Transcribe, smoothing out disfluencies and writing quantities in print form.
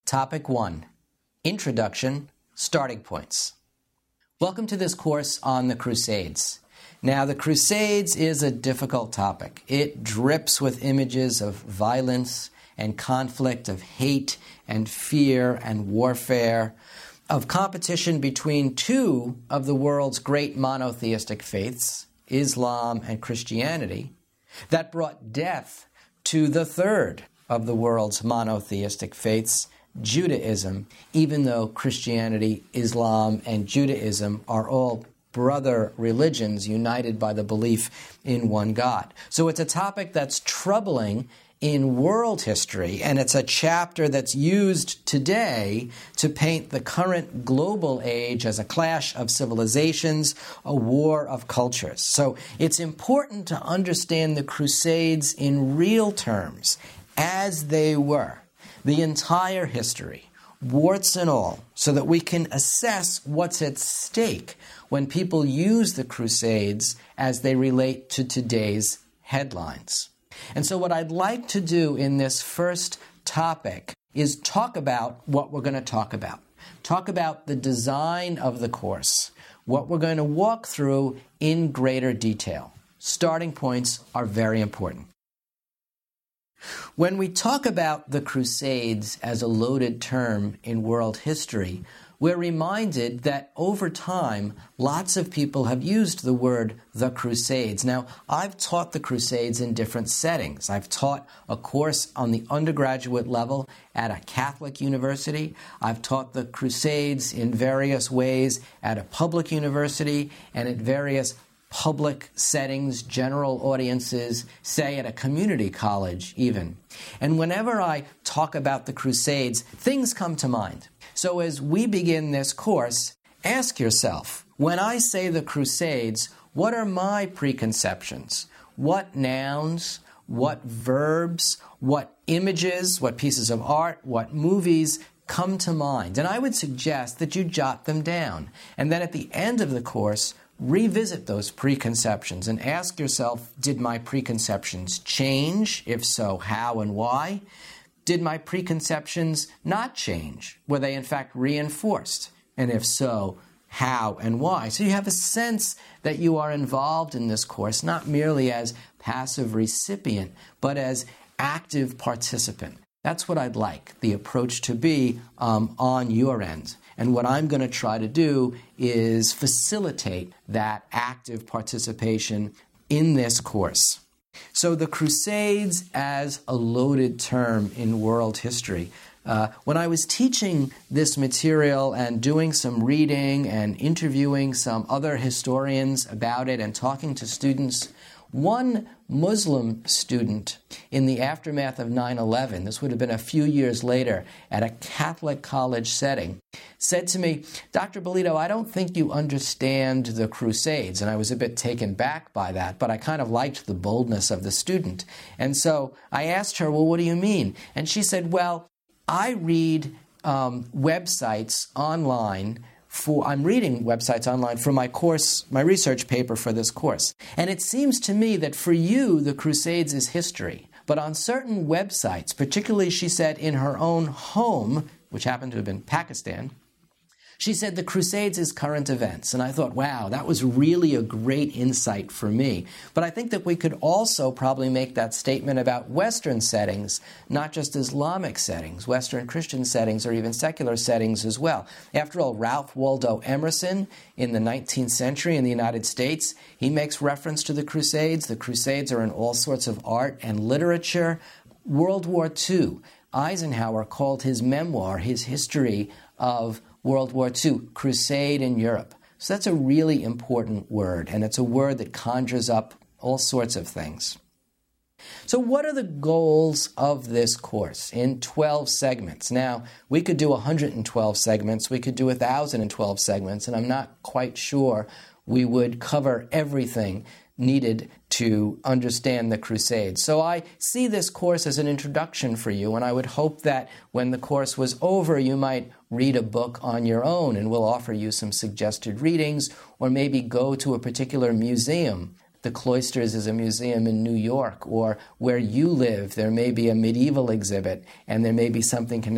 Topic 1. Introduction, Starting Points. Welcome to this course on the Crusades. Now, the Crusades is a difficult topic. It drips with images of violence and conflict, of hate and fear and warfare, of competition between two of the world's great monotheistic faiths, Islam and Christianity, that brought death to the third of the world's monotheistic faiths, Judaism, even though Christianity, Islam, and Judaism are all brother religions united by the belief in one God. So it's a topic that's troubling in world history, and it's a chapter that's used today to paint the current global age as a clash of civilizations, a war of cultures. So it's important to understand the Crusades in real terms, as they were, the entire history, warts and all, so that we can assess what's at stake when people use the Crusades as they relate to today's headlines. And so what I'd like to do in this first topic is talk about what we're going to talk about. Talk about the design of the course, what we're going to walk through in greater detail. Starting points are very important. When we talk about the Crusades as a loaded term in world history, we're reminded that over time, lots of people have used the word the Crusades. Now, I've taught the Crusades in different settings. I've taught a course on the undergraduate level at a Catholic university. I've taught the Crusades in various ways at a public university and at various public settings, general audiences, say at a community college even. And whenever I talk about the Crusades, things come to mind. So as we begin this course, ask yourself, when I say the Crusades, what are my preconceptions? What nouns, what verbs, what images, what pieces of art, what movies come to mind? And I would suggest that you jot them down. And then at the end of the course, revisit those preconceptions and ask yourself, did my preconceptions change? If so, how and why? Did my preconceptions not change? Were they in fact reinforced? And if so, how and why? So you have a sense that you are involved in this course, not merely as passive recipient, but as active participant. That's what I'd like the approach to be on your end. And what I'm going to try to do is facilitate that active participation in this course. So the Crusades as a loaded term in world history. When I was teaching this material and doing some reading and interviewing some other historians about it and talking to students, one Muslim student in the aftermath of 9/11, this would have been a few years later at a Catholic college setting, said to me, Dr. Bolito, I don't think you understand the Crusades. And I was a bit taken back by that, but I kind of liked the boldness of the student. And so I asked her, well, what do you mean? And she said, well, I read websites online I'm reading websites online for my course, my research paper for this course. And it seems to me that for you, the Crusades is history. But on certain websites, particularly, she said, in her own home, which happened to have been Pakistan, she said the Crusades is current events. And I thought, wow, that was really a great insight for me. But I think that we could also probably make that statement about Western settings, not just Islamic settings, Western Christian settings, or even secular settings as well. After all, Ralph Waldo Emerson in the 19th century in the United States, he makes reference to the Crusades. The Crusades are in all sorts of art and literature. World War II, Eisenhower called his memoir, his history of World War II, Crusade in Europe. So that's a really important word, and it's a word that conjures up all sorts of things. So what are the goals of this course in 12 segments? Now, we could do 112 segments, we could do 1,012 segments, and I'm not quite sure we would cover everything needed to understand the Crusades. So I see this course as an introduction for you, and I would hope that when the course was over, you might read a book on your own, and we'll offer you some suggested readings, or maybe go to a particular museum. The Cloisters is a museum in New York, or where you live, there may be a medieval exhibit, and there may be something connected